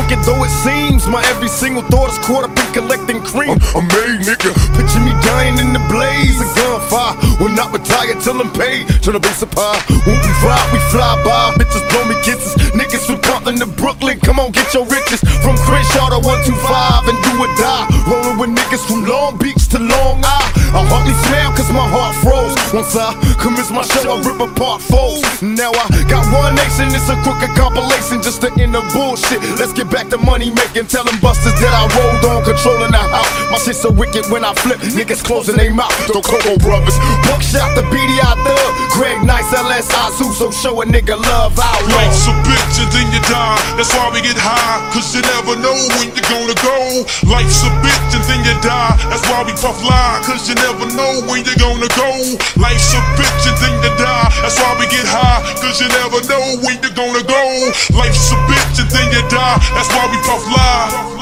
crooked though it seems, my every single thought is caught up in collecting cream. I'm made, nigga. Picture me dying in the blaze of gunfire. Will not retire till I'm paid. Tryna be supply. When we ride, we fly by. Bitches blow me kisses. Niggas from Compton to Brooklyn, come on, get your riches. From Crenshaw to 125 and do or die. Rolling with niggas from Long Beach to Long Isle. I hardly smile cause my heart froze. Once I commence my show, I rip apart foes. Now I got one nation, it's a crooked compilation just to end the bullshit. Let's get back to money making, telling busters that I rolled on, controlling the house. My shit so wicked when I flip, niggas closing their mouth. The Coco Brothers, Buckshot, the BDI Thug, Greg Nice, LS Azu, so show a nigga love out. Life's a bitch and then you die, that's why we get high, cause you never know when you're gonna go. Life's a bitch and then you die, that's why we puff lie, cause you never know when you're gonna go. Life's a bitch and then you die, that's why we get high, cause you never know when you're gonna go. Life's a bitch and then you die, that's why we puff lie.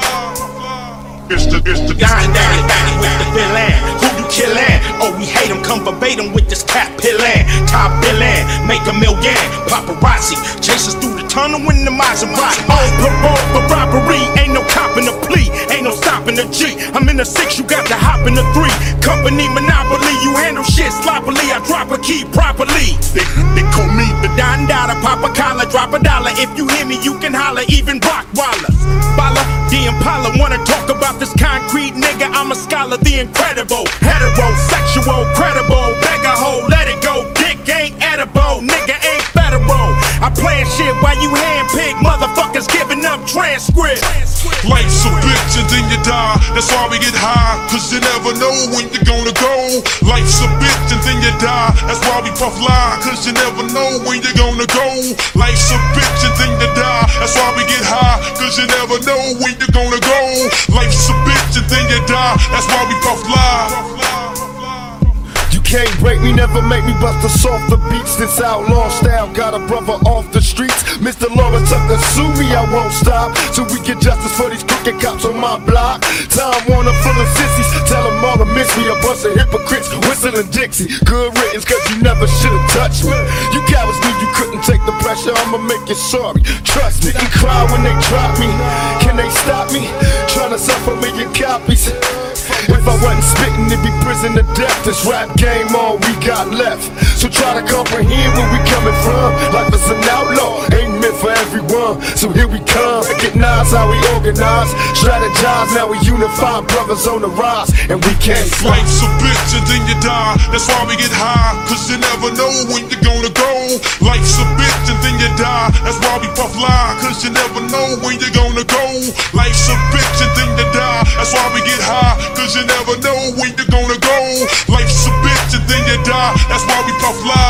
It's the Daddy with the villain, who you killin'? Oh, we hate him, come verbatim with this cat pillin'. Top billin', make $1 million. Paparazzi chase us through the tunnel in the Maserati. On parole for robbery, ain't no copping a plea, ain't no stopping a G. I'm in the 6, you got to hop in the 3. Company monopoly, you handle shit sloppily. I drop a key properly. They call me the Don Dada, pop a collar, drop $1. If you hear me, you can holler, even Rockwaller. Bala, the Impala, wanna talk about this concrete nigga, I'm a scholar, the incredible. Heterosexual, credible, beggar hoe, let it go. Dick ain't edible, nigga ain't federal. I plan shit while you handpick, motherfuckers giving up transcript. Life's a bitch and then you die, that's why we get high, cause you never know when you're gonna go. Life's a bitch and then you die, that's why we puff lie, cause you never know when you're gonna go. Life's a bitch and then you die, that's why we get high, cause you never know when you're gonna go. Life's a bitch and then you die, that's why we puff lie. You can't break me, never make me bust a softer beats. This outlaw style got a brother off the streets. Mr. Lawrence Tucker, sue me, I won't stop till we get justice for these crooked cops on my block. Time Warner full of sissies, tell them all to miss me. A bunch of hypocrites whistling Dixie. Good riddance, cause you never should've touched me. You cowards knew you couldn't take the pressure, I'ma make you sorry. Trust me, you cry when they drop me. Can they stop me? Trying to sell a million copies. If I wasn't spitting, it'd be prison to death. This rap game, all we got left. So try to comprehend where we coming from. Life is an outlaw, ain't meant for everyone. So here we come, recognize how we organize, strategize, now we unify, brothers on the rise, and we can't stop. Life's a bitch and then you die, that's why we get high, cause you never know when you're gonna go. Life's a bitch and then you die, that's why we puff lie, cause you never know when you're gonna go. Life's a bitch and then you die, that's why we get high, cause you never know when you're gonna go. Life's a bitch and then you die, that's why we puff lie.